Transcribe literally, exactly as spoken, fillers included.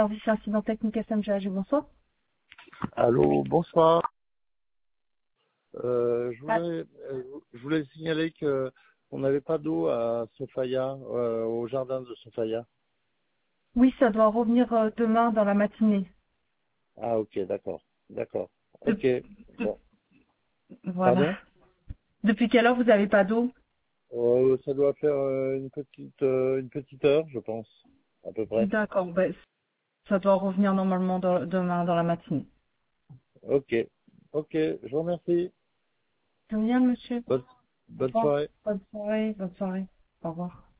service incident technique S M G A G, bonsoir. Allô, bonsoir. Euh, je Ah, voulais, euh, je voulais signaler que on n'avait pas d'eau à Sofaya, euh, au jardin de Sofaya. oui, ça doit revenir euh, demain dans la matinée. Ah, ok, d'accord, d'accord. De- Ok. Bon. voilà. Pardon? Depuis quelle heure vous n'avez pas d'eau? Euh, ça doit faire euh, une petite, euh, une petite heure, je pense, à peu près. D'accord, ben, ça doit revenir normalement dans- demain dans la matinée. Ok, ok. Je vous remercie. Très bien, monsieur. Bonne, Au bonne revoir. soirée. Bonne soirée, bonne soirée. Au revoir.